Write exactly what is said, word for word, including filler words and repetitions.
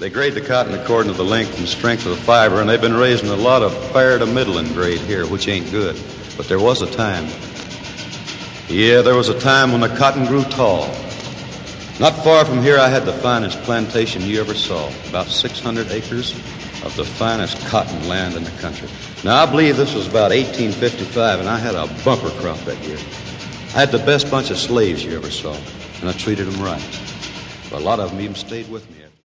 They grade the cotton according to the length and strength of the fiber, and they've been raising a lot of fair to middling grade here, which ain't good. But there was a time. Yeah, there was a time when the cotton grew tall. Not far from here, I had the finest plantation you ever saw. About six hundred acres of the finest cotton land in the country. Now, I believe this was about eighteen fifty-five, and I had a bumper crop that year. I had the best bunch of slaves you ever saw, and I treated them right. Well, a lot of them even stayed with me.